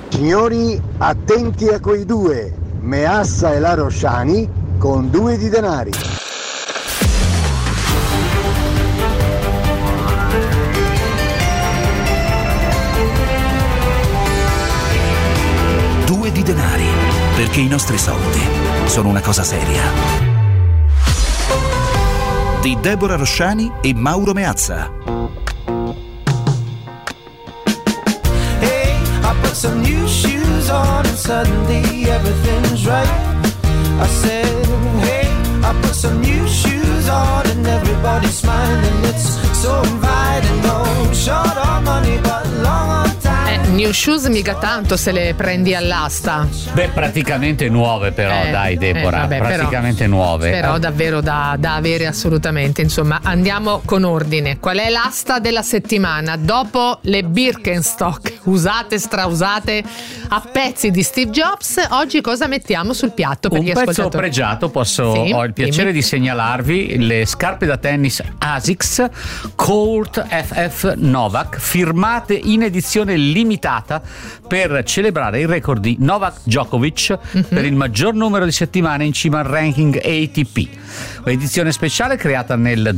Signori, attenti a quei due, Meassa e la Rosciani con 2 di denari. Due di denari, perché i nostri soldi sono una cosa seria. Di Deborah Rosciani e Mauro Meazza. Hey, I put some new shoes on and suddenly everything's right. I said, hey, I put some new shoes on and everybody's smiling. It's so inviting, no short on money but long on time. New shoes mica tanto se le prendi all'asta. Beh, praticamente nuove però, dai Deborah, vabbè, praticamente nuove. Però davvero da avere assolutamente. Insomma, andiamo con ordine. Qual è l'asta della settimana? Dopo le Birkenstock usate, strausate a pezzi di Steve Jobs, oggi cosa mettiamo sul piatto per un gli pezzo ascoltatori? pregiato, Sì, ho il piacere dimmi. di segnalarvi le scarpe da tennis Asics Colt FF Novak, firmate in edizione limitata per celebrare il record di Novak Djokovic per il maggior numero di settimane in cima al ranking ATP. Edizione speciale creata nel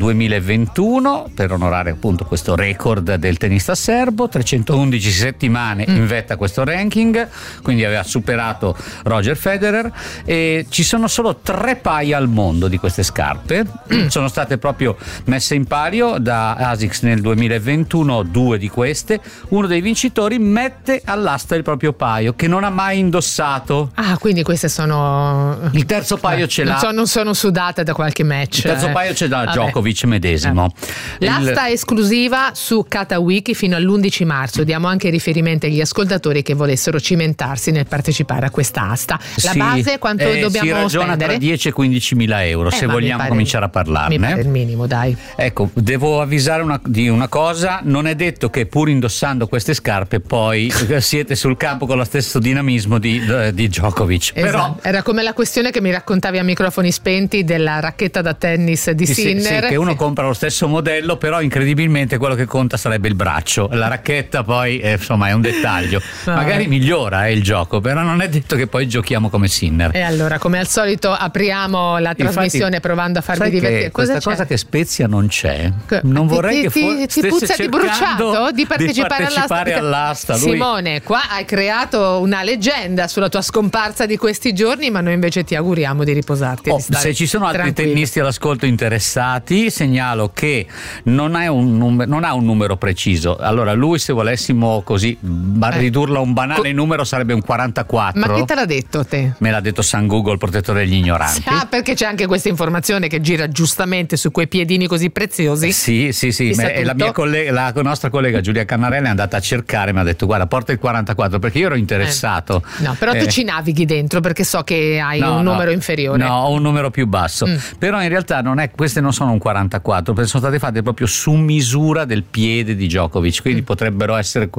2021 per onorare appunto questo record del tennista serbo, 311 settimane in vetta a questo ranking, quindi aveva superato Roger Federer, e ci sono solo 3 paia al mondo di queste scarpe. Sono state proprio messe in palio da Asics nel 2021, 2 di queste. Uno dei vincitori mette all'asta il proprio paio che non ha mai indossato. Ah, quindi queste sono... Il terzo paio ce l'ha. Non sono sudate da qualche match. Il terzo paio ce l'ha Vabbè. Djokovic medesimo. L'asta esclusiva su KataWiki fino all'11 marzo. Diamo anche riferimenti agli ascoltatori che volessero cimentarsi nel partecipare a questa asta. La base quanto dobbiamo si ragiona spendere? tra 10 e 15 mila euro, se ma mi vogliamo pare- cominciare a parlarne. Mi pare il minimo, dai. Ecco, devo avvisare di una cosa: non è detto che pur indossando queste scarpe poi siete sul campo con lo stesso dinamismo di Djokovic. Esatto. Però Era come la questione che mi raccontavi a microfoni spenti della racchetta da tennis di Sinner. sì, che uno compra lo stesso modello, però incredibilmente quello che conta sarebbe il braccio. La racchetta poi insomma è un dettaglio. Magari migliora il gioco, però non è detto che poi giochiamo come Sinner. E allora, come al solito, apriamo la trasmissione provando a farvi sai divertire. che questa cosa che Spezia non c'è. Che- Non vorrei che ti stesse puzza di cercando bruciato di partecipare all'asta. Lui- Simone, qua hai creato una leggenda sulla tua scomparsa di questi giorni, ma noi invece ti auguriamo di riposarti. Di stare se ci sono altri tranquillo. tennisti all'ascolto interessati, segnalo che non ha un numero preciso. Allora lui, se volessimo così ridurlo a un banale numero, sarebbe un 44. Ma chi te l'ha detto te? Me l'ha detto San Google, protettore degli ignoranti. Ah, perché c'è anche questa informazione che gira giustamente su quei piedini così preziosi. Sì. Sa La tutto. la nostra collega Giulia Cannarella è andata a cercare, mi ha detto guarda, porta il 44, perché io ero interessato. No, però tu ci navighi dentro perché so che hai un numero inferiore. No, ho un numero più basso. Però in realtà queste non sono un 44, perché sono state fatte proprio su misura del piede di Djokovic, quindi potrebbero essere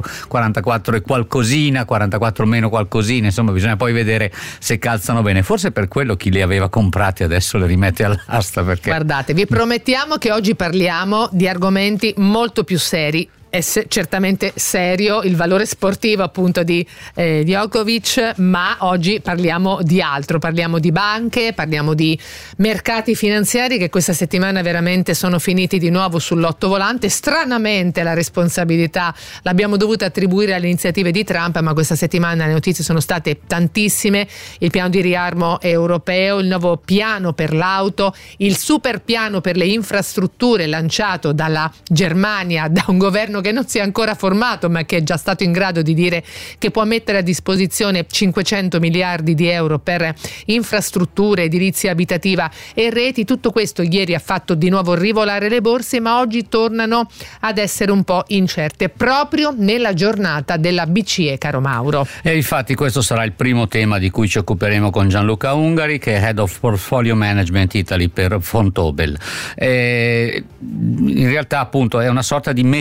44 e qualcosina, 44 meno qualcosina, insomma bisogna poi vedere se calzano bene. Forse per quello chi le aveva comprate adesso le rimette all'asta, perché Guardate, vi promettiamo che oggi parliamo di argomenti molto più seri. È certamente serio il valore sportivo appunto di Djokovic, ma oggi parliamo di altro, parliamo di banche, parliamo di mercati finanziari che questa settimana veramente sono finiti di nuovo sull'ottovolante. Stranamente la responsabilità l'abbiamo dovuta attribuire alle iniziative di Trump, ma questa settimana le notizie sono state tantissime: il piano di riarmo europeo, il nuovo piano per l'auto, il super piano per le infrastrutture lanciato dalla Germania, da un governo che non si è ancora formato ma che è già stato in grado di dire che può mettere a disposizione 500 miliardi di euro per infrastrutture, edilizia abitativa e reti. Tutto questo ieri ha fatto di nuovo rivolare le borse, ma oggi tornano ad essere un po' incerte proprio nella giornata della BCE, caro Mauro. E infatti questo sarà il primo tema di cui ci occuperemo con Gianluca Ungari, che è Head of Portfolio Management Italy per Vontobel. In realtà appunto è una sorta di meteoborsa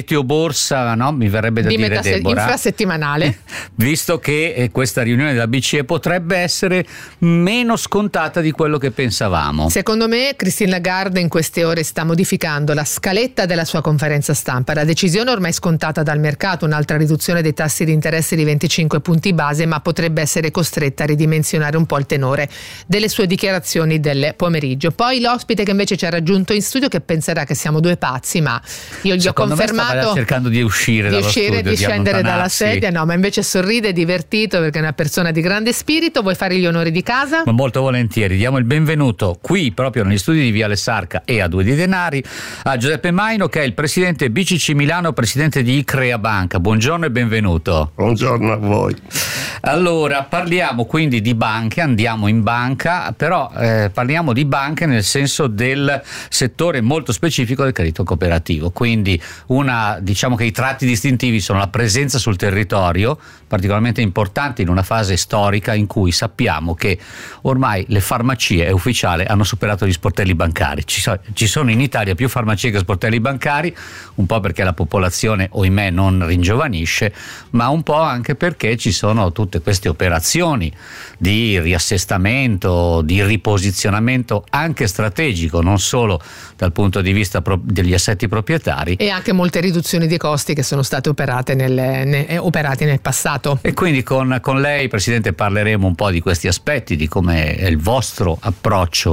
scorsa, no? Mi verrebbe da dire, Deborah, infrasettimanale, visto che questa riunione della BCE potrebbe essere meno scontata di quello che pensavamo. Secondo me Christine Lagarde in queste ore sta modificando la scaletta della sua conferenza stampa. La decisione ormai scontata dal mercato, un'altra riduzione dei tassi di interesse di 25 punti base, ma potrebbe essere costretta a ridimensionare un po' il tenore delle sue dichiarazioni del pomeriggio. Poi l'ospite che invece ci ha raggiunto in studio, che penserà che siamo due pazzi, ma io gli ho confermato, stava cercando di uscire dallo studio, di scendere dalla sedia, no, ma invece sorride, divertito, perché è una persona di grande spirito. Vuoi fare gli onori di casa? Ma molto volentieri. Diamo il benvenuto qui proprio negli studi di Viale Sarca e a Due di Denari a Giuseppe Maino, che è il presidente BCC Milano, presidente di Icrea Banca. Buongiorno e benvenuto. Buongiorno a voi. Allora, parliamo quindi di banche, andiamo in banca, però parliamo di banche nel senso del settore molto specifico del credito cooperativo. Quindi diciamo che i tratti distintivi sono la presenza sul territorio, particolarmente importante in una fase storica in cui sappiamo che ormai le farmacie, è ufficiale, hanno superato gli sportelli bancari. Ci sono in Italia più farmacie che sportelli bancari, un po' perché la popolazione, ohimè, non ringiovanisce, ma un po' anche perché ci sono tutte queste operazioni di riassestamento, di riposizionamento anche strategico, non solo dal punto di vista degli assetti proprietari, e anche molte riduzioni di costi che sono state operate operati nel passato. E quindi con lei, Presidente, parleremo un po' di questi aspetti, di come è il vostro approccio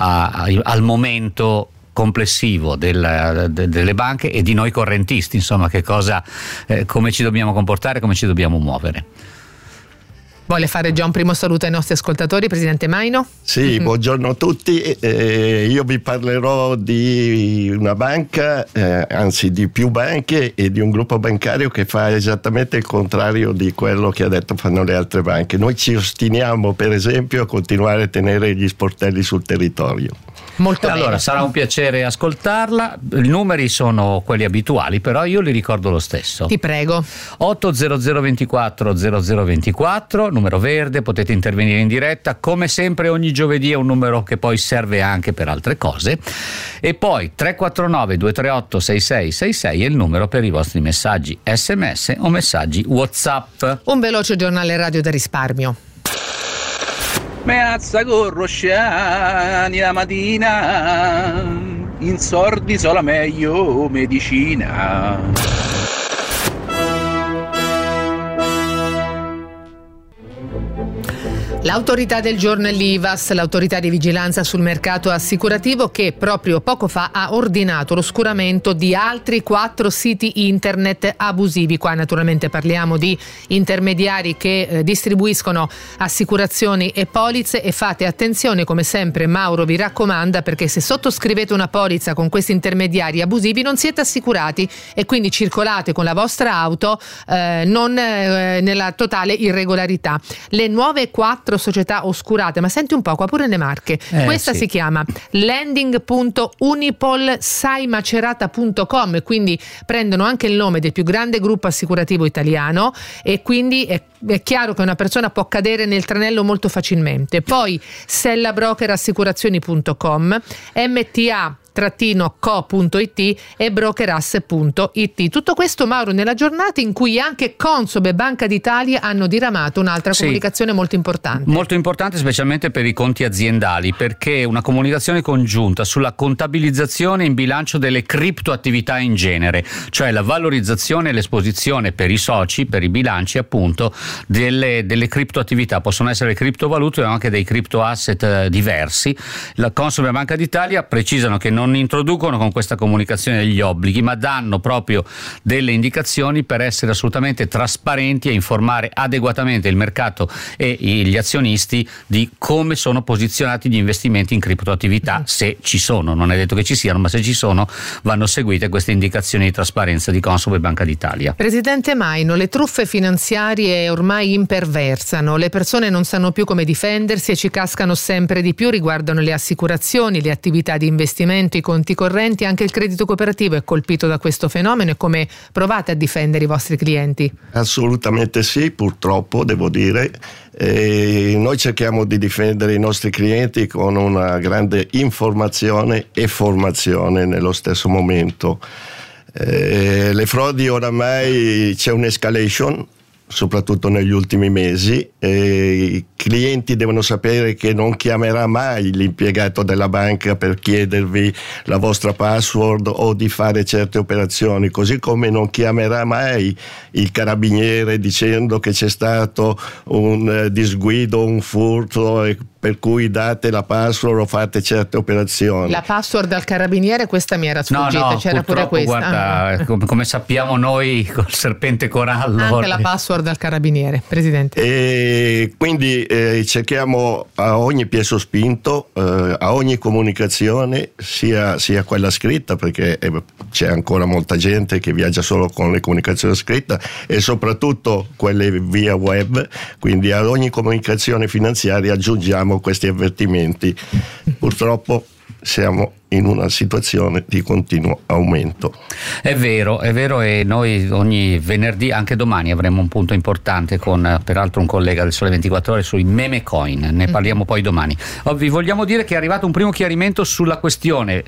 al momento complessivo delle banche e di noi correntisti, insomma, come ci dobbiamo comportare, come ci dobbiamo muovere. Vuole fare già un primo saluto ai nostri ascoltatori, Presidente Maino? Sì, buongiorno a tutti. Io vi parlerò di una banca, anzi di più banche, e di un gruppo bancario che fa esattamente il contrario di quello che ha detto fanno le altre banche. Noi ci ostiniamo, per esempio, a continuare a tenere gli sportelli sul territorio. Molto bene. Allora, sarà un piacere ascoltarla. I numeri sono quelli abituali, però io li ricordo lo stesso. Ti prego. 80024 0024, numero verde, potete intervenire in diretta. Come sempre ogni giovedì è un numero che poi serve anche per altre cose. E poi 349 238 6666 è il numero per i vostri messaggi SMS o messaggi WhatsApp. Un veloce giornale radio da risparmio. Meazza con Rosciani la mattina, in sordi sola meglio medicina. L'autorità del giorno è l'IVASS, l'autorità di vigilanza sul mercato assicurativo, che proprio poco fa ha ordinato l'oscuramento di altri 4 siti internet abusivi. Qua naturalmente parliamo di intermediari che distribuiscono assicurazioni e polizze, e fate attenzione, come sempre Mauro vi raccomanda, perché se sottoscrivete una polizza con questi intermediari abusivi non siete assicurati e quindi circolate con la vostra auto non nella totale irregolarità. Le nuove 4 società oscurate, ma senti un po', qua pure le marche, questa sì. Si chiama lending.unipolsaimacerata.com, quindi prendono anche il nome del più grande gruppo assicurativo italiano, e quindi è chiaro che una persona può cadere nel tranello molto facilmente. Poi sellabrokerassicurazioni.com, MTA-co.it e brokerasse.it. Tutto questo, Mauro, nella giornata in cui anche Consob e Banca d'Italia hanno diramato un'altra comunicazione molto importante. Molto importante, specialmente per i conti aziendali, perché una comunicazione congiunta sulla contabilizzazione in bilancio delle criptoattività in genere, cioè la valorizzazione e l'esposizione per i soci, per i bilanci appunto, delle criptoattività. Possono essere criptovalute o anche dei criptoasset diversi. La Consob e Banca d'Italia precisano che non introducono con questa comunicazione degli obblighi, ma danno proprio delle indicazioni per essere assolutamente trasparenti e informare adeguatamente il mercato e gli azionisti di come sono posizionati gli investimenti in criptoattività, se ci sono. Non è detto che ci siano, ma se ci sono vanno seguite queste indicazioni di trasparenza di Consob e Banca d'Italia. Presidente Maino, le truffe finanziarie ormai imperversano, le persone non sanno più come difendersi e ci cascano sempre di più. Riguardano le assicurazioni, le attività di investimento, i conti correnti, anche il credito cooperativo è colpito da questo fenomeno. E come provate a difendere i vostri clienti? Assolutamente sì, purtroppo devo dire. Noi cerchiamo di difendere i nostri clienti con una grande informazione e formazione nello stesso momento. Le frodi oramai c'è un'escalation, soprattutto negli ultimi mesi. I clienti devono sapere che non chiamerà mai l'impiegato della banca per chiedervi la vostra password o di fare certe operazioni, così come non chiamerà mai il carabiniere dicendo che c'è stato un disguido, un furto, per cui date la password o fate certe operazioni. La password al carabiniere, questa mi era sfuggita, no, c'era pure questa. Guarda, come sappiamo noi col serpente corallo. Anche la password al carabiniere, Presidente. E quindi cerchiamo a ogni piè sospinto, a ogni comunicazione, sia quella scritta, perché c'è ancora molta gente che viaggia solo con le comunicazioni scritte, e soprattutto quelle via web, quindi a ogni comunicazione finanziaria aggiungiamo questi avvertimenti. Purtroppo siamo in una situazione di continuo aumento. È vero, e noi ogni venerdì, anche domani, avremo un punto importante con peraltro un collega del Sole 24 Ore sui meme coin, ne parliamo poi domani. Vi vogliamo dire che è arrivato un primo chiarimento sulla questione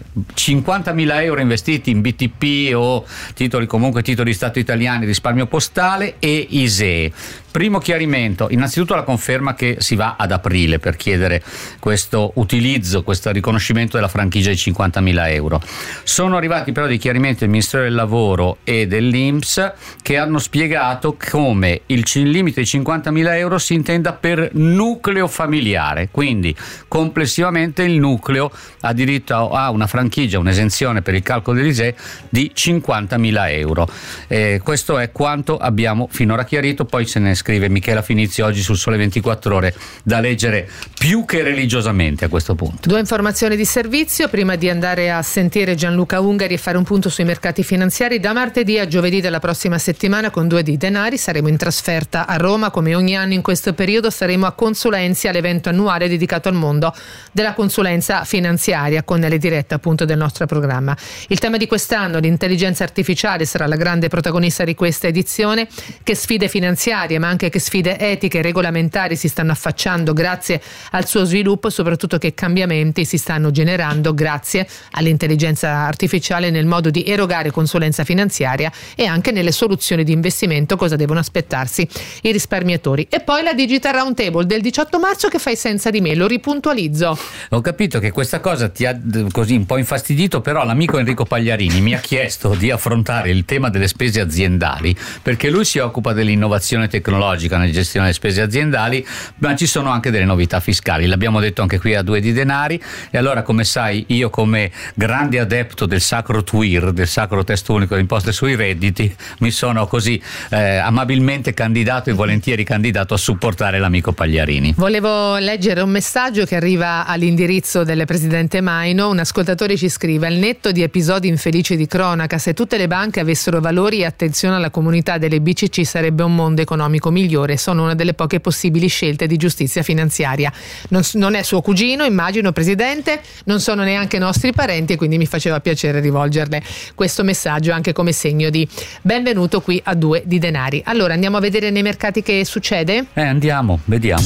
50.000 euro investiti in BTP o titoli di Stato italiani, risparmio postale e ISEE. Primo chiarimento, innanzitutto la conferma che si va ad aprile per chiedere questo utilizzo, questo riconoscimento della franchigia di 50.000 euro. Sono arrivati però dei chiarimenti del Ministero del Lavoro e dell'INPS che hanno spiegato come il limite di 50.000 euro si intenda per nucleo familiare, quindi complessivamente il nucleo ha diritto a una franchigia, un'esenzione per il calcolo dell'ISEE di 50.000 euro. Questo è quanto abbiamo finora chiarito, poi se ne scrive Michela Finizzi oggi sul Sole 24 Ore, da leggere più che religiosamente a questo punto. Due informazioni di servizio prima di andare a sentire Gianluca Ungari e fare un punto sui mercati finanziari. Da martedì a giovedì della prossima settimana con 2 di denari saremo in trasferta a Roma. Come ogni anno in questo periodo saremo a Consulenzia, l'evento annuale dedicato al mondo della consulenza finanziaria, con le dirette appunto del nostro programma. Il tema di quest'anno, l'intelligenza artificiale, sarà la grande protagonista di questa edizione. Che sfide finanziarie ma anche che sfide etiche e regolamentari si stanno affacciando grazie al suo sviluppo, e soprattutto che cambiamenti si stanno generando grazie all'intelligenza artificiale nel modo di erogare consulenza finanziaria e anche nelle soluzioni di investimento, cosa devono aspettarsi i risparmiatori. E poi la Digital Roundtable del 18 marzo che fai senza di me, lo ripuntualizzo. Ho capito che questa cosa ti ha così un po' infastidito, però l'amico Enrico Pagliarini mi ha chiesto di affrontare il tema delle spese aziendali, perché lui si occupa dell'innovazione tecnologica nella gestione delle spese aziendali, ma ci sono anche delle novità fiscali, l'abbiamo detto anche qui a 2 di denari. E allora, come sai, io come grande adepto del sacro TUIR, del sacro testo unico di imposte sui redditi, mi sono così amabilmente candidato e volentieri candidato a supportare l'amico Pagliarini. Volevo leggere un messaggio che arriva all'indirizzo del presidente Maino. Un ascoltatore ci scrive: al netto di episodi infelici di cronaca, se tutte le banche avessero valori e attenzione alla comunità delle BCC sarebbe un mondo economico migliore. Sono una delle poche possibili scelte di giustizia finanziaria. Non è suo cugino, immagino, Presidente, non sono neanche nostri parenti, e quindi mi faceva piacere rivolgerle questo messaggio anche come segno di benvenuto qui a 2 di denari. Allora andiamo a vedere nei mercati che succede? Andiamo, vediamo.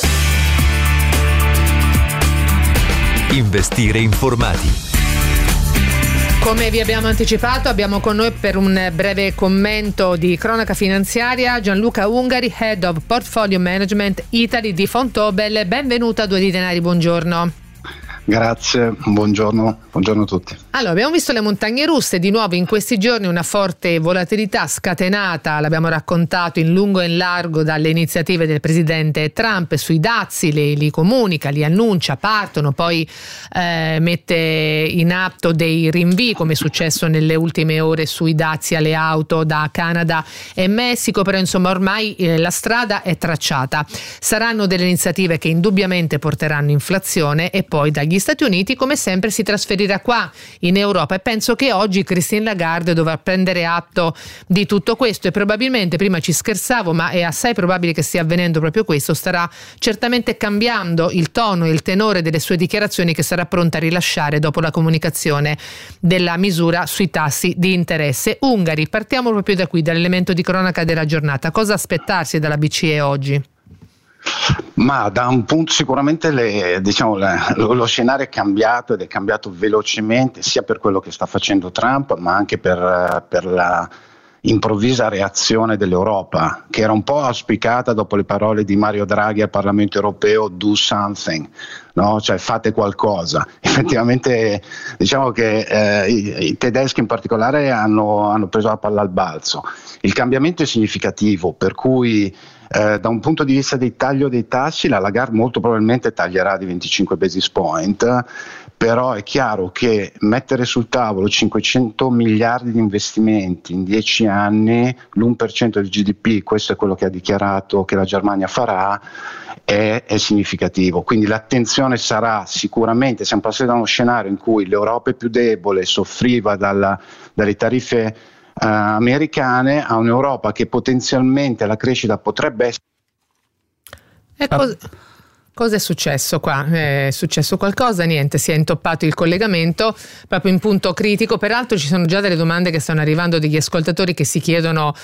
Investire informati. Come vi abbiamo anticipato, abbiamo con noi per un breve commento di cronaca finanziaria Gianluca Ungari, Head of Portfolio Management Italy di Vontobel. Benvenuto a 2 di denari, buongiorno. Grazie, buongiorno a tutti. Allora, abbiamo visto le montagne russe, di nuovo in questi giorni una forte volatilità scatenata, l'abbiamo raccontato in lungo e in largo, dalle iniziative del presidente Trump sui dazi, li comunica, li annuncia, partono, poi mette in atto dei rinvii, come è successo nelle ultime ore sui dazi alle auto da Canada e Messico, però insomma ormai la strada è tracciata. Saranno delle iniziative che indubbiamente porteranno inflazione, e poi dagli Stati Uniti come sempre si trasferirà qua in Europa, e penso che oggi Christine Lagarde dovrà prendere atto di tutto questo, e probabilmente, prima ci scherzavo, ma è assai probabile che stia avvenendo proprio questo, starà certamente cambiando il tono e il tenore delle sue dichiarazioni che sarà pronta a rilasciare dopo la comunicazione della misura sui tassi di interesse. Ungari, partiamo proprio da qui, dall'elemento di cronaca della giornata. Cosa aspettarsi dalla BCE oggi? Ma da un punto sicuramente lo scenario è cambiato, ed è cambiato velocemente, sia per quello che sta facendo Trump, ma anche per la improvvisa reazione dell'Europa, che era un po' auspicata dopo le parole di Mario Draghi al Parlamento europeo: do something, no? Cioè fate qualcosa. Effettivamente diciamo che i tedeschi in particolare hanno preso la palla al balzo. Il cambiamento è significativo, per cui da un punto di vista del taglio dei tassi, la Lagarde molto probabilmente taglierà di 25 basis point, però è chiaro che mettere sul tavolo 500 miliardi di investimenti in 10 anni, l'1% del GDP, questo è quello che ha dichiarato che la Germania farà, è significativo. Quindi l'attenzione sarà sicuramente, siamo passati da uno scenario in cui l'Europa è più debole, soffriva dalle tariffe americane, a un'Europa che potenzialmente la crescita potrebbe essere. Cosa è successo qua? È successo qualcosa? Niente, si è intoppato il collegamento proprio in punto critico. Peraltro ci sono già delle domande che stanno arrivando degli ascoltatori che si chiedono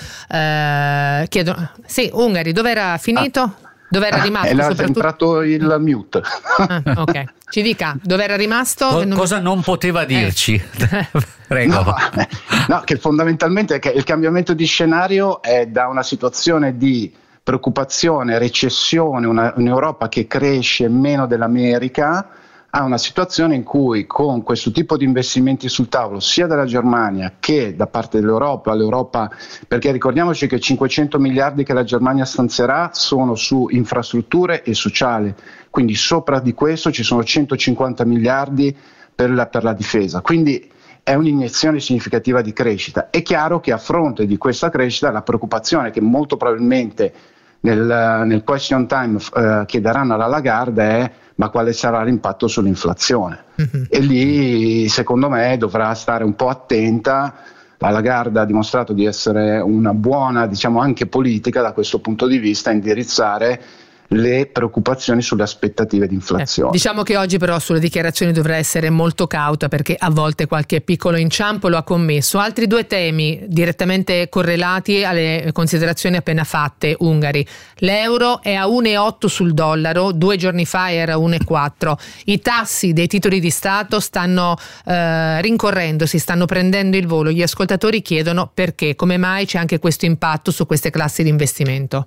sì, Ungari, dove era finito? Dove era rimasto? È entrato il mute. Ok, ci dica, dove era rimasto? Cosa non poteva dirci? Prego. No, che fondamentalmente è che il cambiamento di scenario è da una situazione di preoccupazione, recessione, un'Europa che cresce meno dell'America, a una situazione in cui, con questo tipo di investimenti sul tavolo sia dalla Germania che da parte dell'Europa, perché ricordiamoci che 500 miliardi che la Germania stanzierà sono su infrastrutture e sociale, quindi sopra di questo ci sono 150 miliardi per la difesa, quindi è un'iniezione significativa di crescita. È chiaro che a fronte di questa crescita la preoccupazione che molto probabilmente nel question time chiederanno alla Lagarde è: ma quale sarà l'impatto sull'inflazione? E lì secondo me dovrà stare un po' attenta. La Lagarde ha dimostrato di essere una buona, diciamo anche politica da questo punto di vista, a indirizzare le preoccupazioni sulle aspettative di inflazione. Diciamo che oggi però sulle dichiarazioni dovrà essere molto cauta, perché a volte qualche piccolo inciampo lo ha commesso. Altri due temi direttamente correlati alle considerazioni appena fatte, Ungari. L'euro è a 1,8 sul dollaro, 2 giorni fa era 1,4. I tassi dei titoli di Stato stanno rincorrendo, si stanno prendendo il volo. Gli ascoltatori chiedono perché, come mai c'è anche questo impatto su queste classi di investimento.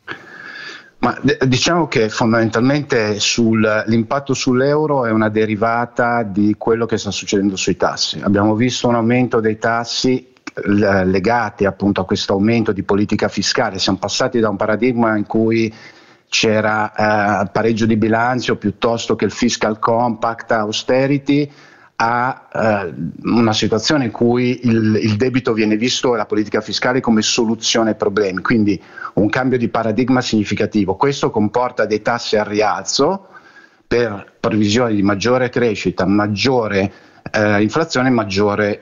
Ma diciamo che fondamentalmente l'impatto sull'euro è una derivata di quello che sta succedendo sui tassi. Abbiamo visto un aumento dei tassi legati appunto a questo aumento di politica fiscale. Siamo passati da un paradigma in cui c'era pareggio di bilancio piuttosto che il fiscal compact, austerity, a una situazione in cui il debito viene visto e la politica fiscale come soluzione ai problemi, quindi un cambio di paradigma significativo. Questo comporta dei tassi al rialzo per previsioni di maggiore crescita, maggiore inflazione, maggiore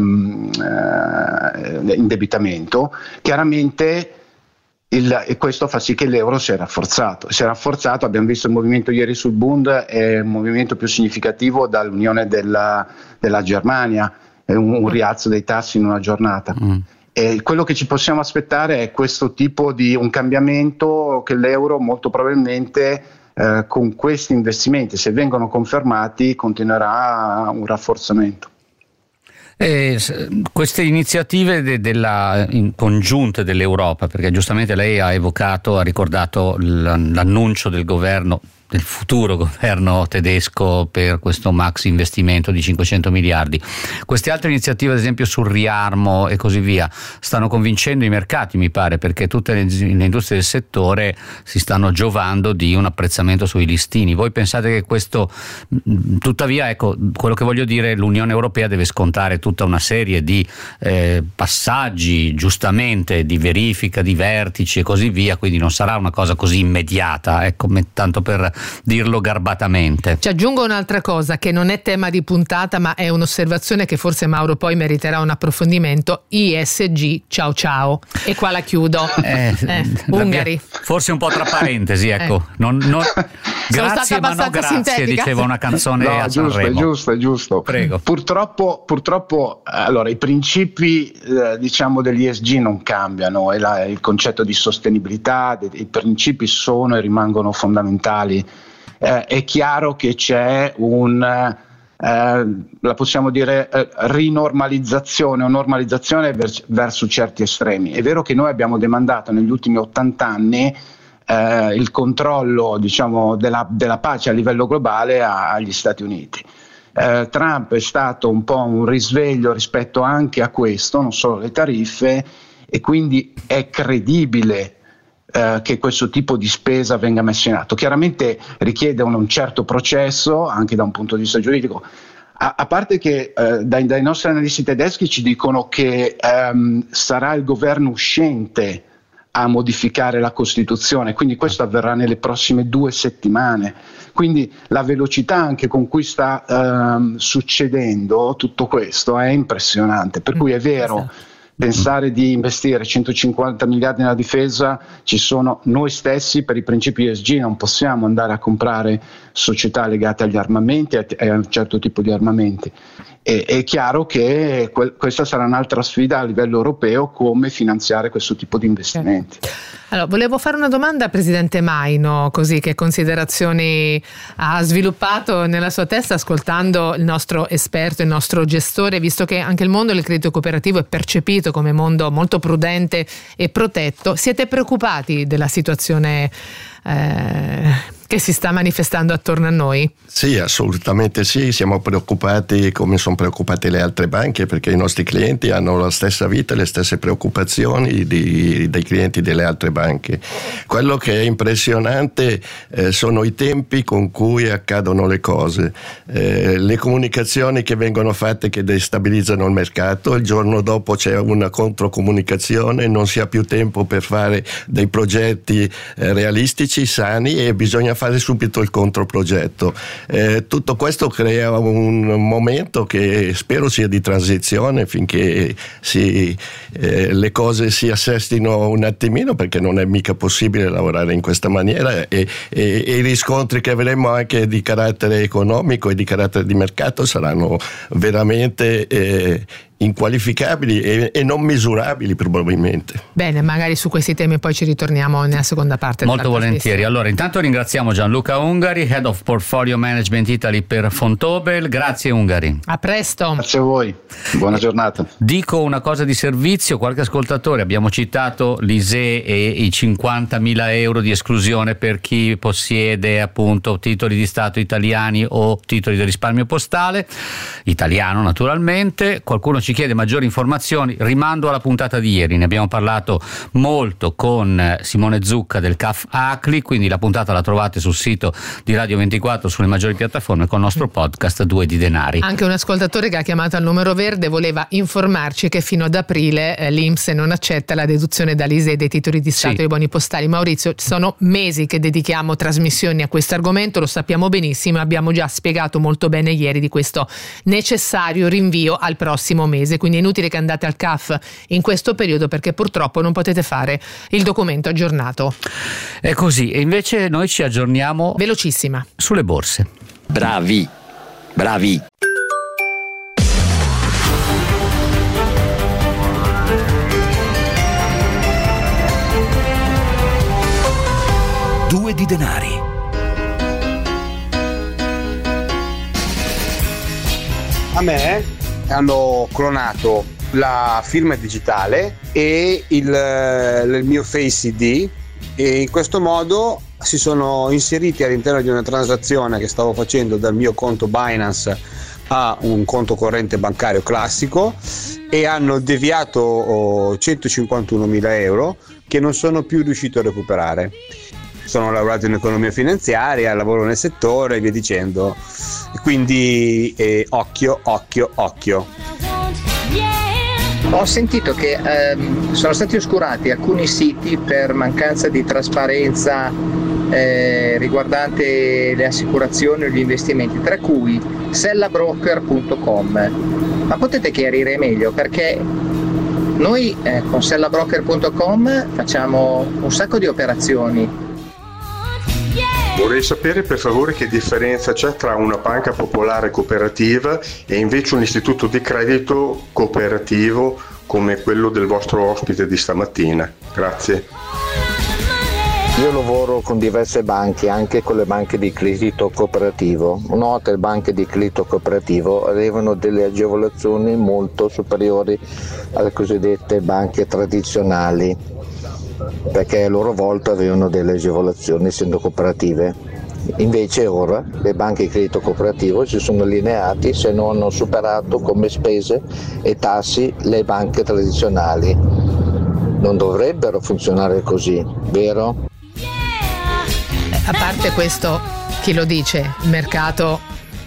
indebitamento. Chiaramente e questo fa sì che l'euro si è rafforzato, abbiamo visto il movimento ieri sul Bund, è un movimento più significativo dall'unione della Germania, è un rialzo dei tassi in una giornata. E quello che ci possiamo aspettare è questo tipo di un cambiamento, che l'euro molto probabilmente con questi investimenti, se vengono confermati, continuerà un rafforzamento. Queste iniziative congiunte dell'Europa, perché giustamente lei ha ricordato l'annuncio del governo, del futuro governo tedesco, per questo max investimento di 500 miliardi. Queste altre iniziative, ad esempio sul riarmo e così via, stanno convincendo i mercati, mi pare, perché tutte le industrie del settore si stanno giovando di un apprezzamento sui listini. Voi pensate che questo, tuttavia, ecco, quello che voglio dire, l'Unione Europea deve scontare tutta una serie di passaggi, giustamente, di verifica, di vertici e così via, quindi non sarà una cosa così immediata, ecco, tanto per dirlo garbatamente. Ci aggiungo un'altra cosa che non è tema di puntata, ma è un'osservazione che forse Mauro poi meriterà un approfondimento. ISG, ciao ciao. E qua la chiudo. Ungari. Forse un po' tra parentesi, ecco. Grazie ma no grazie, sintetica. Diceva una canzone a Sanremo. Giusto. Prego. Purtroppo allora i principi diciamo degli ESG non cambiano, e il concetto di sostenibilità, i principi sono e rimangono fondamentali. È chiaro che c'è la possiamo dire rinormalizzazione o normalizzazione verso certi estremi. È vero che noi abbiamo demandato negli ultimi 80 anni il controllo, diciamo, della pace a livello globale agli Stati Uniti. Trump è stato un po' un risveglio rispetto anche a questo, non solo le tariffe, e quindi è credibile che questo tipo di spesa venga messo in atto. Chiaramente richiede un certo processo anche da un punto di vista giuridico, a parte che dai nostri analisti tedeschi ci dicono che sarà il governo uscente a modificare la Costituzione, quindi questo avverrà nelle prossime 2 settimane. Quindi la velocità anche con cui sta succedendo tutto questo è impressionante, per cui è vero, pensare di investire 150 miliardi nella difesa, ci sono noi stessi per i principi ESG non possiamo andare a comprare società legate agli armamenti e a un certo tipo di armamenti. È chiaro che questa sarà un'altra sfida a livello europeo, come finanziare questo tipo di investimenti. Allora, volevo fare una domanda al Presidente Maino, così che considerazioni ha sviluppato nella sua testa ascoltando il nostro esperto, il nostro gestore, visto che anche il mondo del credito cooperativo è percepito come mondo molto prudente e protetto. Siete preoccupati della situazione che si sta manifestando attorno a noi? Sì, assolutamente sì, siamo preoccupati come sono preoccupate le altre banche, perché i nostri clienti hanno la stessa vita e le stesse preoccupazioni dei clienti delle altre banche. Quello che è impressionante sono i tempi con cui accadono le cose, le comunicazioni che vengono fatte che destabilizzano il mercato, il giorno dopo c'è una controcomunicazione, non si ha più tempo per fare dei progetti realistici, sani, e bisogna fare subito il controprogetto. Tutto questo crea un momento che spero sia di transizione finché le cose si assestino un attimino, perché non è mica possibile lavorare in questa maniera, e i riscontri che avremo anche di carattere economico e di carattere di mercato saranno veramente inqualificabili e non misurabili probabilmente. Bene, magari su questi temi poi ci ritorniamo nella seconda parte. Molto volentieri. Allora, intanto ringraziamo Gianluca Ungari, Head of Portfolio Management Italy per Vontobel. Grazie Ungari. A presto. Grazie a voi, buona giornata. Dico una cosa di servizio, qualche ascoltatore, abbiamo citato l'ISEE e i 50.000 euro di esclusione per chi possiede appunto titoli di Stato italiani o titoli di risparmio postale italiano naturalmente. Qualcuno ci chiede maggiori informazioni, rimando alla puntata di ieri, ne abbiamo parlato molto con Simone Zucca del CAF ACLI, quindi la puntata la trovate sul sito di Radio 24 sulle maggiori piattaforme con il nostro podcast 2 di denari. Anche un ascoltatore che ha chiamato al numero verde voleva informarci che fino ad aprile l'INPS non accetta la deduzione dall'ISEE dei titoli di Stato e dei buoni postali. Maurizio, sono mesi che dedichiamo trasmissioni a questo argomento, lo sappiamo benissimo, abbiamo già spiegato molto bene ieri di questo necessario rinvio al prossimo mese, quindi è inutile che andate al CAF in questo periodo, perché purtroppo non potete fare il documento aggiornato. È così, e invece noi ci aggiorniamo velocissima sulle borse. Bravi. Due di denari. A me hanno clonato la firma digitale e il mio Face ID, e in questo modo si sono inseriti all'interno di una transazione che stavo facendo dal mio conto Binance a un conto corrente bancario classico, e hanno deviato 151.000 euro che non sono più riuscito a recuperare. Sono laureato in economia finanziaria, lavoro nel settore e via dicendo, quindi occhio. Ho sentito che sono stati oscurati alcuni siti per mancanza di trasparenza riguardante le assicurazioni o gli investimenti, tra cui sellabroker.com. Ma potete chiarire meglio, perché noi con sellabroker.com facciamo un sacco di operazioni. Vorrei sapere per favore che differenza c'è tra una banca popolare cooperativa e invece un istituto di credito cooperativo come quello del vostro ospite di stamattina. Grazie. Io lavoro con diverse banche, anche con le banche di credito cooperativo. Noto che le banche di credito cooperativo avevano delle agevolazioni molto superiori alle cosiddette banche tradizionali, perché a loro volta avevano delle agevolazioni essendo cooperative. Invece ora le banche di credito cooperativo si sono allineati, se non hanno superato come spese e tassi le banche tradizionali. Non dovrebbero funzionare così, vero? A parte questo, chi lo dice? Il mercato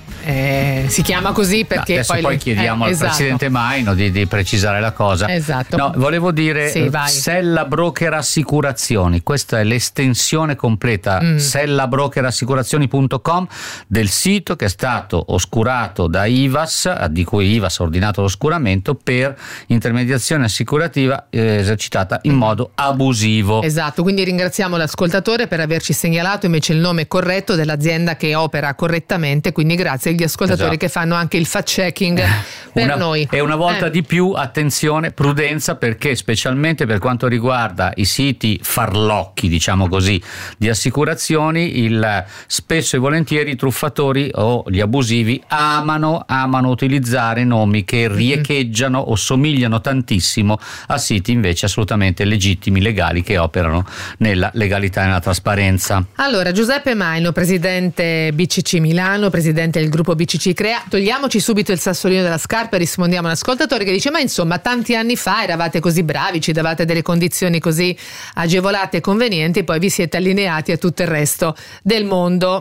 si chiama così perché adesso poi chiediamo al presidente Maino di precisare la cosa. Esatto. No, volevo dire Sella Broker Assicurazioni, questa è l'estensione completa sellabrokerassicurazioni.com del sito che è stato oscurato da IVAS, di cui IVAS ha ordinato l'oscuramento per intermediazione assicurativa esercitata in modo abusivo. Esatto, quindi ringraziamo l'ascoltatore per averci segnalato invece il nome corretto dell'azienda che opera correttamente, quindi grazie agli ascoltatori che fanno anche il fact checking per noi. E una volta di più, attenzione, prudenza, perché specialmente per quanto riguarda i siti farlocchi, diciamo così, di assicurazioni, spesso e volentieri i truffatori o gli abusivi amano utilizzare nomi che riecheggiano o somigliano tantissimo a siti invece assolutamente legittimi, legali, che operano nella legalità e nella trasparenza. Allora, Giuseppe Maino, presidente BCC Milano, presidente del gruppo BCC Crea. Togliamoci subito il sassolino della scarpa e rispondiamo all'ascoltatore che dice: ma insomma, tanti anni fa eravate così bravi, ci davate delle condizioni così agevolate e convenienti, poi vi siete allineati a tutto il resto del mondo.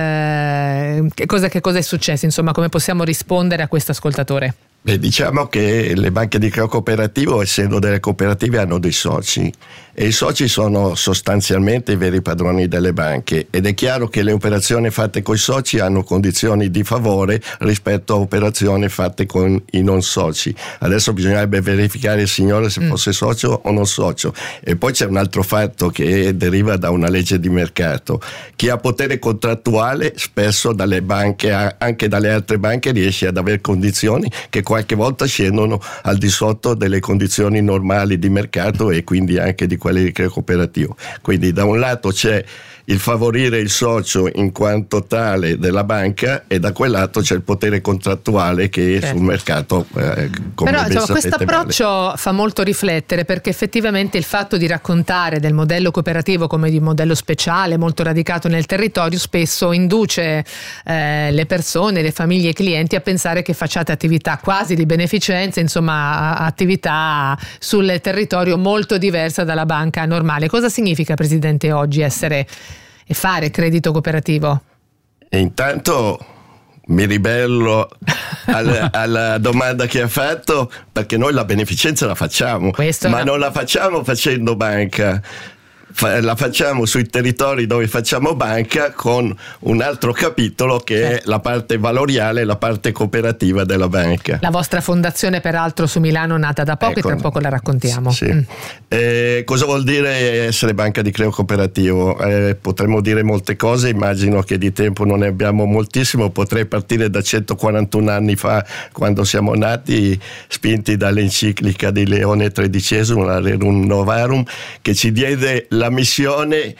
Ma che cosa è successo? Insomma, come possiamo rispondere a questo ascoltatore? Diciamo che le banche di credito cooperativo, essendo delle cooperative, hanno dei soci e i soci sono sostanzialmente i veri padroni delle banche, ed è chiaro che le operazioni fatte con i soci hanno condizioni di favore rispetto a operazioni fatte con i non soci. Adesso bisognerebbe verificare il signore se fosse socio o non socio. E poi c'è un altro fatto che deriva da una legge di mercato: chi ha potere contrattuale spesso dalle banche, anche dalle altre banche, riesce ad avere condizioni che qualche volta scendono al di sotto delle condizioni normali di mercato e quindi anche di quelle di credito cooperativo. Quindi da un lato c'è il favorire il socio in quanto tale della banca, e da quel lato c'è il potere contrattuale che sul mercato come però insomma, questo approccio male. Fa molto riflettere, perché effettivamente il fatto di raccontare del modello cooperativo come di un modello speciale molto radicato nel territorio spesso induce le persone, le famiglie e i clienti a pensare che facciate attività quasi di beneficenza, insomma attività sul territorio molto diversa dalla banca normale. Cosa significa, Presidente, oggi essere e fare credito cooperativo? E intanto mi ribello alla domanda che ha fatto, perché noi la beneficenza la facciamo, ma non la facciamo facendo banca. La facciamo sui territori dove facciamo banca, con un altro capitolo che è la parte valoriale, la parte cooperativa della banca. La vostra fondazione peraltro su Milano nata da poco, e tra poco la raccontiamo. Cosa vuol dire essere banca di credito cooperativo? Potremmo dire molte cose, immagino che di tempo non ne abbiamo moltissimo. Potrei partire da 141 anni fa, quando siamo nati, spinti dall'enciclica di Leone XIII, la Rerum Novarum, che ci diede la missione.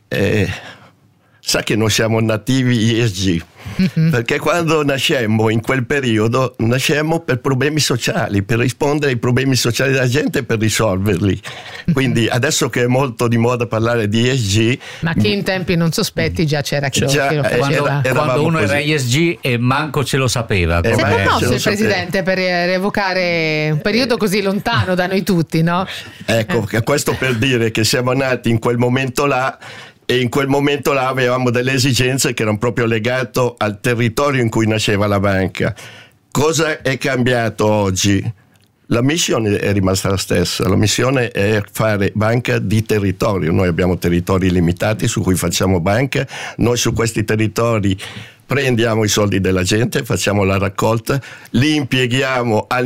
Sa che non siamo nativi ESG, perché quando nascemmo in quel periodo nascemmo per problemi sociali, per rispondere ai problemi sociali della gente e per risolverli. Quindi adesso che è molto di moda parlare di ESG, ma chi in tempi non sospetti già c'era chi lo faceva. Quando uno era ESG e manco ce lo sapeva. Sei promosso il Presidente per rievocare un periodo così lontano da noi tutti, no? Ecco, questo per dire che siamo nati in quel momento là, e in quel momento là avevamo delle esigenze che erano proprio legate al territorio in cui nasceva la banca. Cosa è cambiato oggi? La missione è rimasta la stessa, la missione è fare banca di territorio. Noi abbiamo territori limitati su cui facciamo banca, noi su questi territori prendiamo i soldi della gente, facciamo la raccolta, li impieghiamo al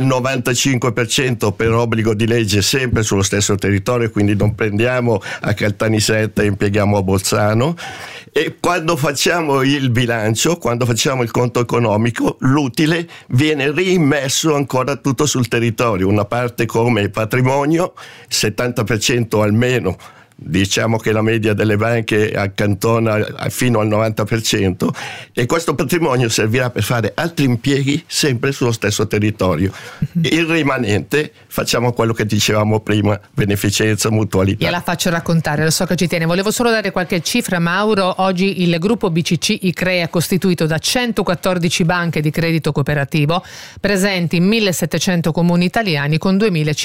95% per obbligo di legge sempre sullo stesso territorio, quindi non prendiamo a Caltanissetta e impieghiamo a Bolzano, e quando facciamo il bilancio, quando facciamo il conto economico, l'utile viene rimesso ancora tutto sul territorio, una parte come patrimonio, 70% almeno. Diciamo che la media delle banche accantona fino al 90%, e questo patrimonio servirà per fare altri impieghi sempre sullo stesso territorio. Il rimanente facciamo quello che dicevamo prima, beneficenza, mutualità. Gliela faccio raccontare, lo so che ci tiene. Volevo solo dare qualche cifra, Mauro. Oggi il gruppo BCC ICREA è costituito da 114 banche di credito cooperativo presenti in 1700 comuni italiani con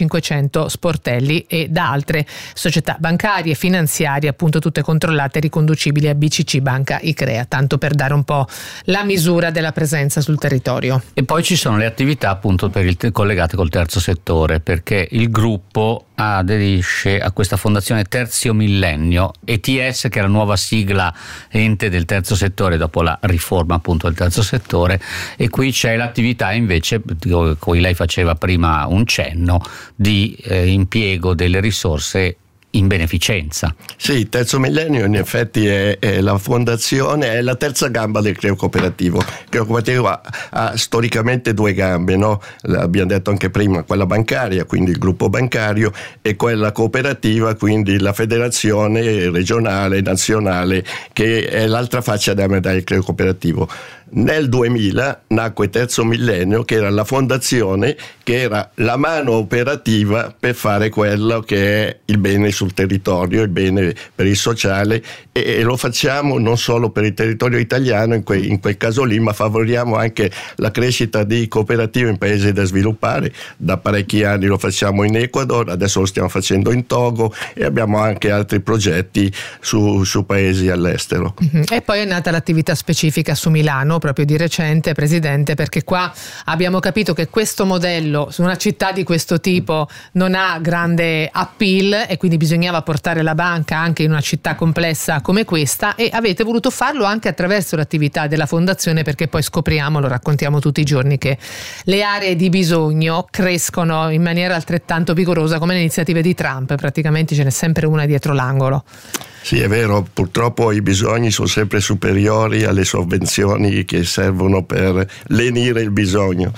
2500 sportelli, e da altre società bancarie e finanziarie, appunto tutte controllate e riconducibili a BCC Banca ICREA, tanto per dare un po' la misura della presenza sul territorio. E poi ci sono le attività appunto collegate col terzo settore, perché il gruppo aderisce a questa fondazione Terzio Millennio, ETS, che è la nuova sigla ente del terzo settore dopo la riforma appunto del terzo settore, e qui c'è l'attività invece cui lei faceva prima un cenno di impiego delle risorse in beneficenza. Sì, Terzo Millennio in effetti è la fondazione, è la terza gamba del Creo Cooperativo. Il Creo Cooperativo ha storicamente due gambe, no? L'abbiamo detto anche prima, quella bancaria, quindi il gruppo bancario, e quella cooperativa, quindi la federazione regionale, nazionale, che è l'altra faccia della medaglia del Creo Cooperativo. Nel 2000 nacque Terzo Millennio, che era la fondazione, che era la mano operativa per fare quello che è il bene sul territorio, il bene per il sociale, e lo facciamo non solo per il territorio italiano in quel caso lì, ma favoriamo anche la crescita di cooperative in paesi da sviluppare. Da parecchi anni lo facciamo in Ecuador, adesso lo stiamo facendo in Togo, e abbiamo anche altri progetti su paesi all'estero. E poi è nata l'attività specifica su Milano proprio di recente, Presidente, perché qua abbiamo capito che questo modello su una città di questo tipo non ha grande appeal, e quindi bisognava portare la banca anche in una città complessa come questa, e avete voluto farlo anche attraverso l'attività della fondazione, perché poi scopriamo, lo raccontiamo tutti i giorni, che le aree di bisogno crescono in maniera altrettanto vigorosa come le iniziative di Trump, praticamente ce n'è sempre una dietro l'angolo. Sì, è vero, purtroppo i bisogni sono sempre superiori alle sovvenzioni che servono per lenire il bisogno.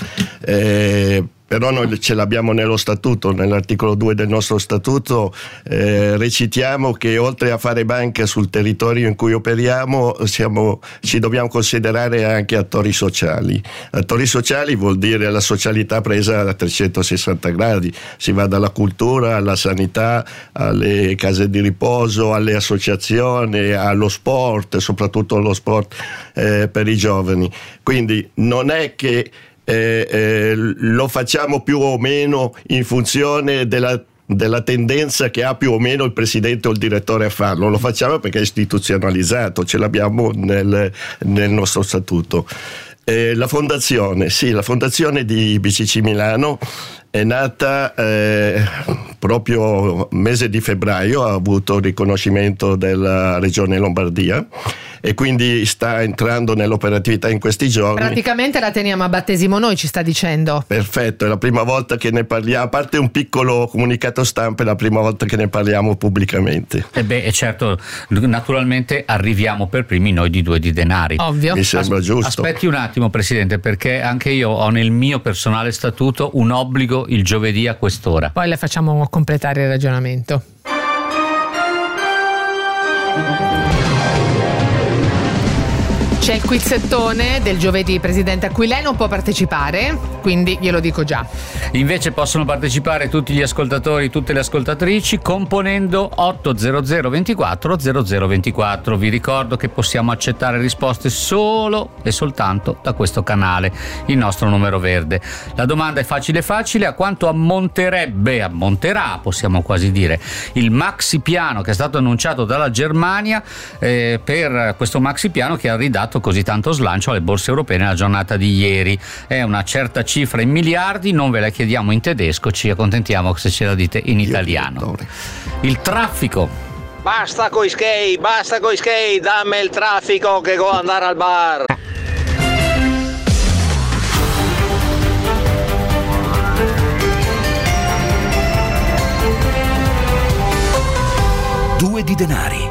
Però noi ce l'abbiamo nello statuto, nell'articolo 2 del nostro statuto recitiamo che oltre a fare banca sul territorio in cui operiamo ci dobbiamo considerare anche attori sociali. Attori sociali vuol dire la socialità presa a 360 gradi, si va dalla cultura alla sanità, alle case di riposo, alle associazioni, allo sport, soprattutto lo sport per i giovani. Quindi non è che lo facciamo più o meno in funzione della tendenza che ha più o meno il presidente o il direttore a farlo, lo facciamo perché è istituzionalizzato, ce l'abbiamo nel nostro statuto. La fondazione di BCC Milano è nata proprio mese di febbraio, ha avuto il riconoscimento della Regione Lombardia, e quindi sta entrando nell'operatività in questi giorni. Praticamente la teniamo a battesimo noi, ci sta dicendo. Perfetto, è la prima volta che ne parliamo, a parte un piccolo comunicato stampa, è la prima volta che ne parliamo pubblicamente. E certo, naturalmente arriviamo per primi noi di Due di Denari. Ovvio. Mi sembra giusto. Aspetti un attimo, Presidente, perché anche io ho nel mio personale statuto un obbligo il giovedì a quest'ora. Poi le facciamo completare il ragionamento. C'è il quizzettone del giovedì, Presidente, a cui lei non può partecipare, quindi glielo dico già. Invece possono partecipare tutti gli ascoltatori, tutte le ascoltatrici, componendo 800 24 0024. Vi ricordo che possiamo accettare risposte solo e soltanto da questo canale, il nostro numero verde. La domanda è facile, a quanto ammonterà, possiamo quasi dire, il maxi piano che è stato annunciato dalla Germania, per questo maxi piano che ha ridato così tanto slancio alle borse europee nella giornata di ieri. È una certa cifra in miliardi, non ve la chiediamo in tedesco, ci accontentiamo se ce la dite in italiano. Il traffico. Basta coi skate, dammi il traffico che devo andare al bar. Due di denari.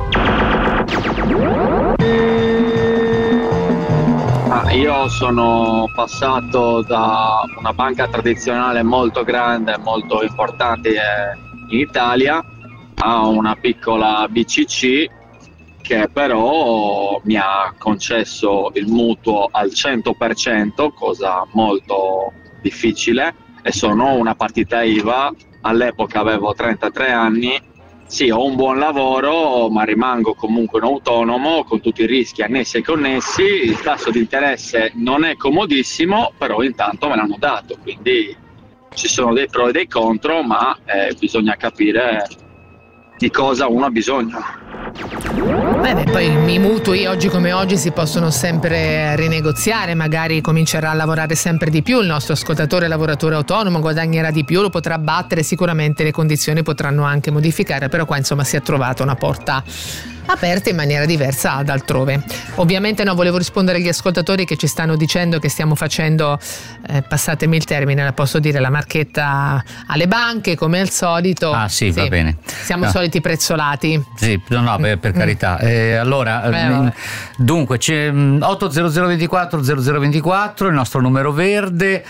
Io sono passato da una banca tradizionale molto grande, molto importante in Italia, a una piccola BCC che però mi ha concesso il mutuo al 100%, cosa molto difficile, e sono una partita IVA. All'epoca avevo 33 anni. Sì, ho un buon lavoro, ma rimango comunque un autonomo con tutti i rischi annessi e connessi. Il tasso di interesse non è comodissimo, però intanto me l'hanno dato, quindi ci sono dei pro e dei contro, ma bisogna capire di cosa uno ha bisogno. Poi i mutui oggi come oggi si possono sempre rinegoziare, magari comincerà a lavorare sempre di più il nostro ascoltatore lavoratore autonomo, guadagnerà di più, lo potrà battere, sicuramente le condizioni potranno anche modificare, però qua insomma si è trovata una porta aperta in maniera diversa ad altrove. Ovviamente volevo rispondere agli ascoltatori che ci stanno dicendo che stiamo facendo, passatemi il termine, la posso dire, la marchetta alle banche come al solito. Sì, va bene. Siamo soliti prezzolati. Sì, no, per carità. Allora, dunque c'è 80024 0024, il nostro numero verde,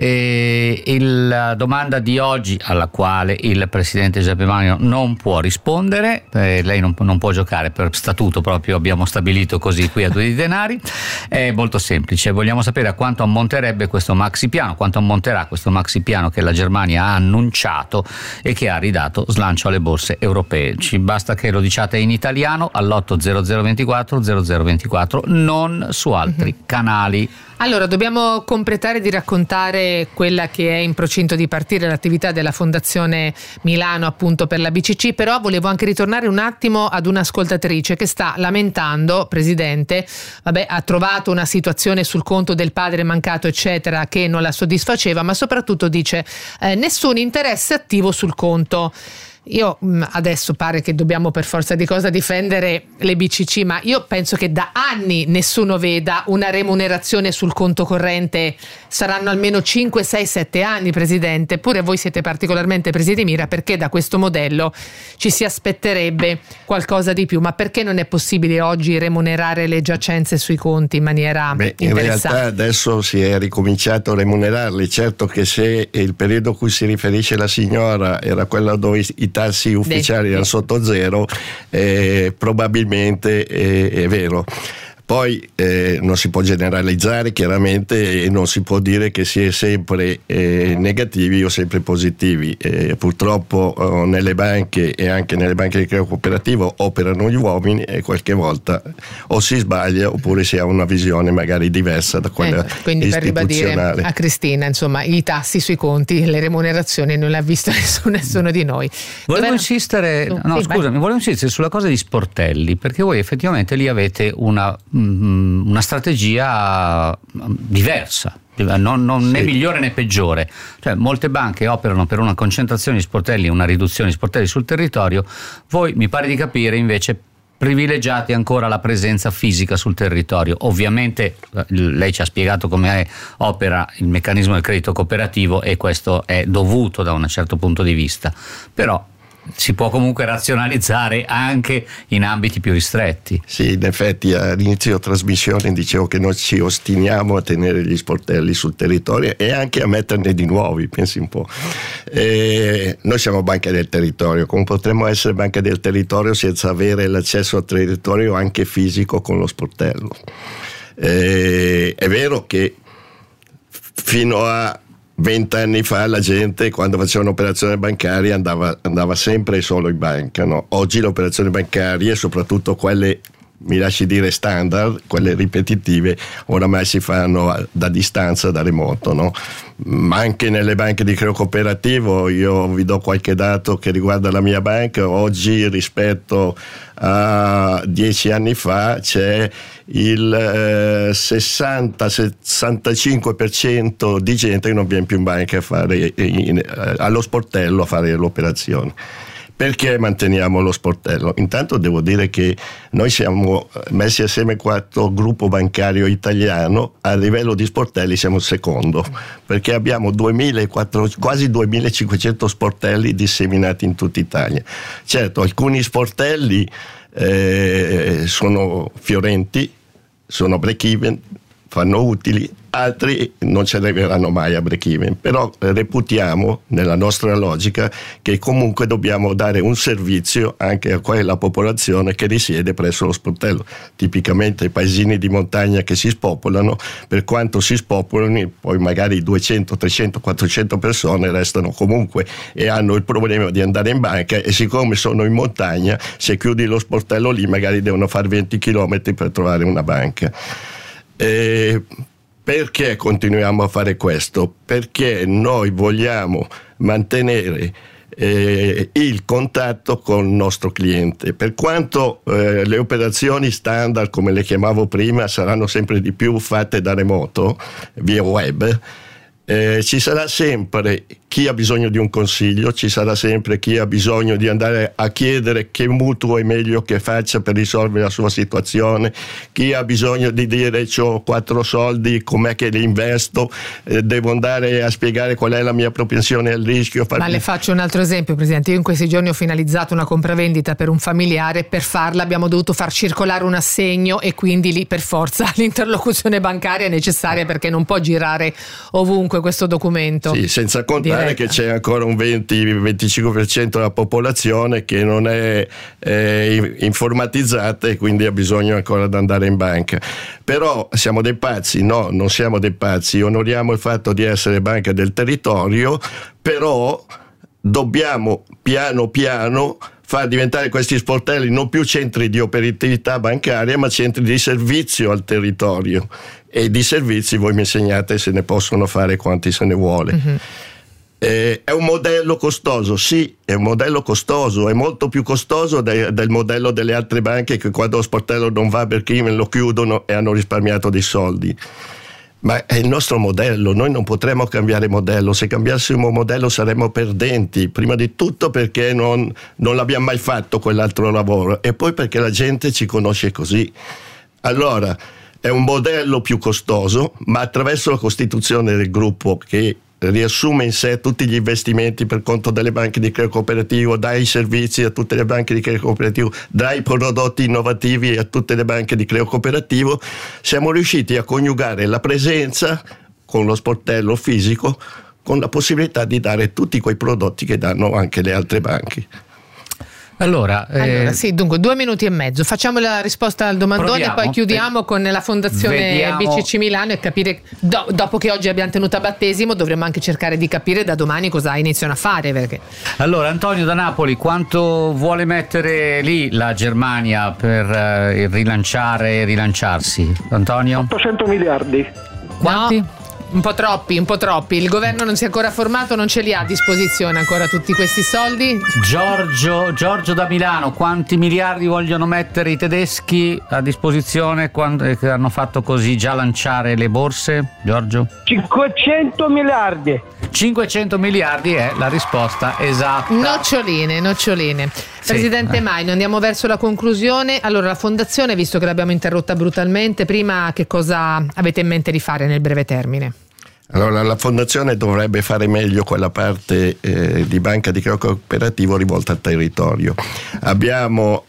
la domanda di oggi alla quale il presidente Giuseppe Manlio non può rispondere, lei non può giocare per statuto, proprio abbiamo stabilito così qui a Due di denari. È molto semplice, vogliamo sapere a quanto ammonterebbe questo maxi piano, quanto ammonterà questo maxi piano che la Germania ha annunciato e che ha ridato slancio alle borse europee. Ci basta che lo diciate in italiano all'80024 0024, non su altri canali. Allora, dobbiamo completare di raccontare quella che è in procinto di partire, l'attività della Fondazione Milano appunto per la BCC, però volevo anche ritornare un attimo ad un'ascoltatrice che sta lamentando, Presidente, ha trovato una situazione sul conto del padre mancato eccetera che non la soddisfaceva, ma soprattutto dice nessun interesse attivo sul conto. Io adesso pare che dobbiamo per forza di cosa difendere le BCC, ma io penso che da anni nessuno veda una remunerazione sul conto corrente. Saranno almeno 5, 6, 7 anni, Presidente. Eppure voi siete particolarmente presi di mira perché da questo modello ci si aspetterebbe qualcosa di più. Ma perché non è possibile oggi remunerare le giacenze sui conti in maniera interessante? In realtà adesso si è ricominciato a remunerarli. Certo che se il periodo a cui si riferisce la signora era quello dove i tassi ufficiali erano sotto zero, probabilmente è vero. Poi non si può generalizzare chiaramente e non si può dire che si è sempre negativi o sempre positivi. Purtroppo nelle banche e anche nelle banche di credito cooperativo operano gli uomini e qualche volta o si sbaglia oppure si ha una visione magari diversa da quella quindi istituzionale. Per ribadire a Cristina, insomma, i tassi sui conti, le remunerazioni non le ha visto nessuno di noi. Volevo insistere sulla cosa di sportelli, perché voi effettivamente lì avete una strategia diversa, non né migliore né peggiore. Cioè, molte banche operano per una concentrazione di sportelli, una riduzione di sportelli sul territorio. Voi, mi pare di capire, invece privilegiate ancora la presenza fisica sul territorio. Ovviamente lei ci ha spiegato come opera il meccanismo del credito cooperativo e questo è dovuto da un certo punto di vista, però si può comunque razionalizzare anche in ambiti più ristretti. Sì, in effetti all'inizio trasmissione dicevo che noi ci ostiniamo a tenere gli sportelli sul territorio e anche a metterne di nuovi, pensi un po'. Noi siamo banca del territorio, come potremmo essere banca del territorio senza avere l'accesso al territorio anche fisico con lo sportello? È vero che fino a 20 anni fa la gente quando faceva un'operazione bancaria andava sempre e solo in banca, no? Oggi le operazioni bancarie, soprattutto quelle mi lasci dire standard, quelle ripetitive, oramai si fanno da distanza, da remoto, no? Ma anche nelle banche di credito cooperativo, io vi do qualche dato che riguarda la mia banca. Oggi rispetto a 10 anni fa c'è il 60-65% di gente che non viene più in banca a fare allo sportello a fare l'operazione. Perché manteniamo lo sportello? Intanto devo dire che noi siamo messi assieme 4 gruppo bancario italiano, a livello di sportelli siamo il secondo, perché abbiamo quasi 2500 sportelli disseminati in tutta Italia. Certo, alcuni sportelli sono fiorenti, sono break even, fanno utili, altri non ci arriveranno mai a break even, però reputiamo nella nostra logica che comunque dobbiamo dare un servizio anche a quella popolazione che risiede presso lo sportello, tipicamente i paesini di montagna che si spopolano. Per quanto si spopolano, poi magari 200, 300, 400 persone restano comunque e hanno il problema di andare in banca, e siccome sono in montagna, se chiudi lo sportello lì magari devono fare 20 km per trovare una banca. Perché continuiamo a fare questo? Perché noi vogliamo mantenere il contatto con il nostro cliente. Per quanto le operazioni standard, come le chiamavo prima, saranno sempre di più fatte da remoto, via web, ci sarà sempre chi ha bisogno di un consiglio, ci sarà sempre chi ha bisogno di andare a chiedere che mutuo è meglio che faccia per risolvere la sua situazione, chi ha bisogno di dire c'ho 4 soldi, com'è che li investo, devo andare a spiegare qual è la mia propensione al rischio. Ma le faccio un altro esempio, Presidente. Io in questi giorni ho finalizzato una compravendita per un familiare. Per farla abbiamo dovuto far circolare un assegno, e quindi lì per forza l'interlocuzione bancaria è necessaria, perché non può girare ovunque questo documento. Sì, senza contare che c'è ancora un 20-25% della popolazione che non è informatizzata, e quindi ha bisogno ancora di andare in banca. Però siamo dei pazzi? No, non siamo dei pazzi, onoriamo il fatto di essere banca del territorio, però dobbiamo piano piano far diventare questi sportelli non più centri di operatività bancaria, ma centri di servizio al territorio, e di servizi voi mi insegnate se ne possono fare quanti se ne vuole. Mm-hmm. È un modello costoso, sì, è un modello costoso, è molto più costoso del modello delle altre banche che quando lo sportello non va perché lo chiudono e hanno risparmiato dei soldi. Ma è il nostro modello, noi non potremo cambiare modello. Se cambiassimo modello saremmo perdenti, prima di tutto perché non l'abbiamo mai fatto quell'altro lavoro, e poi perché la gente ci conosce così. Allora è un modello più costoso, ma attraverso la costituzione del gruppo, che riassume in sé tutti gli investimenti per conto delle banche di credito cooperativo, dai servizi a tutte le banche di credito cooperativo, dai prodotti innovativi a tutte le banche di credito cooperativo, siamo riusciti a coniugare la presenza con lo sportello fisico, con la possibilità di dare tutti quei prodotti che danno anche le altre banche. Allora, sì, dunque 2 minuti e mezzo. Facciamo la risposta al domandone, proviamo, poi chiudiamo con la fondazione BCC Milano, e capire, dopo che oggi abbiamo tenuto a battesimo, dovremmo anche cercare di capire da domani cosa iniziano a fare. Perché... Allora, Antonio da Napoli, quanto vuole mettere lì la Germania per rilanciare e rilanciarsi? Antonio? 800 miliardi. Quanti? No. Un po' troppi. Il governo non si è ancora formato, non ce li ha a disposizione ancora tutti questi soldi. Giorgio da Milano, quanti miliardi vogliono mettere i tedeschi a disposizione che hanno fatto così già lanciare le borse? Giorgio? 500 miliardi. 500 miliardi è la risposta esatta. Noccioline. Sì. Presidente Maino, andiamo verso la conclusione. Allora, la fondazione, visto che l'abbiamo interrotta brutalmente, prima che cosa avete in mente di fare nel breve termine? Allora, la fondazione dovrebbe fare meglio quella parte di banca di credito cooperativo rivolta al territorio. Abbiamo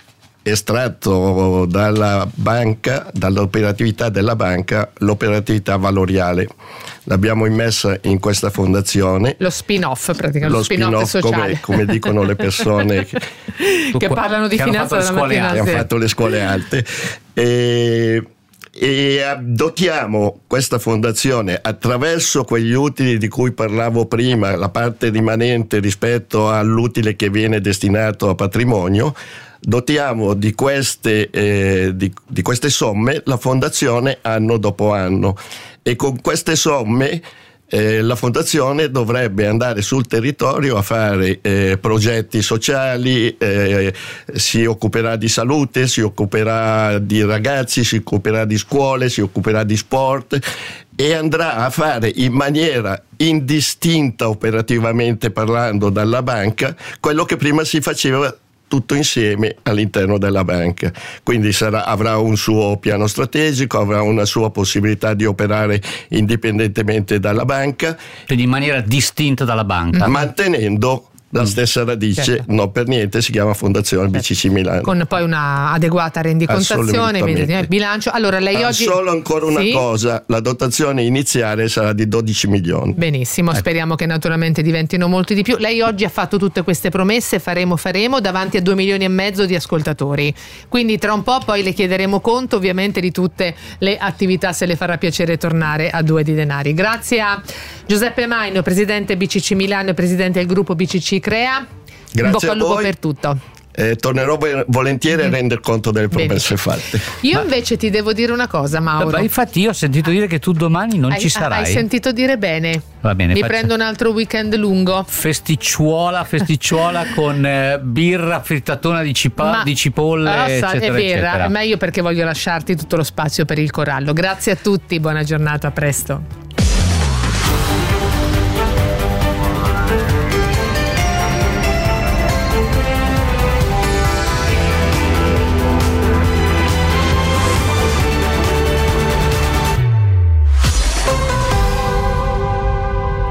estratto dalla banca, dall'operatività della banca, l'operatività valoriale. L'abbiamo immessa in questa fondazione. Lo spin-off, praticamente. Lo spin-off sociale. Come dicono le persone che parlano di finanza dalla mattina. Che hanno fatto le scuole alte. e dotiamo questa fondazione attraverso quegli utili di cui parlavo prima, la parte rimanente rispetto all'utile che viene destinato a patrimonio. Dotiamo di queste somme la fondazione anno dopo anno, e con queste somme la fondazione dovrebbe andare sul territorio a fare progetti sociali, si occuperà di salute, si occuperà di ragazzi, si occuperà di scuole, si occuperà di sport, e andrà a fare in maniera indistinta operativamente parlando dalla banca quello che prima si faceva tutto insieme all'interno della banca. Quindi avrà un suo piano strategico, avrà una sua possibilità di operare indipendentemente dalla banca, quindi in maniera distinta dalla banca, mantenendo la stessa radice. Certo. Non per niente si chiama Fondazione BCC Milano, con poi una adeguata rendicontazione, bilancio. Allora lei oggi solo ancora una cosa, la dotazione iniziale sarà di 12 milioni. Benissimo, speriamo che naturalmente diventino molti di più. Lei oggi ha fatto tutte queste promesse, faremo davanti a 2,5 milioni di ascoltatori, quindi tra un po' poi le chiederemo conto ovviamente di tutte le attività, se le farà piacere tornare a Due di Denari. Grazie a Giuseppe Maino, presidente BCC Milano e presidente del gruppo BCC Crea. Grazie, in bocca al lupo voi. per tutto. Tornerò volentieri a render conto delle promesse fatte. Io invece ti devo dire una cosa, Mauro. Infatti io ho sentito dire che tu domani non ci sarai. Hai sentito dire bene. Va bene, mi prendo un altro weekend lungo. Festicciuola con birra, frittatona di cipolle, eccetera, è vera, eccetera. È meglio, perché voglio lasciarti tutto lo spazio per il corallo. Grazie a tutti, buona giornata, a presto.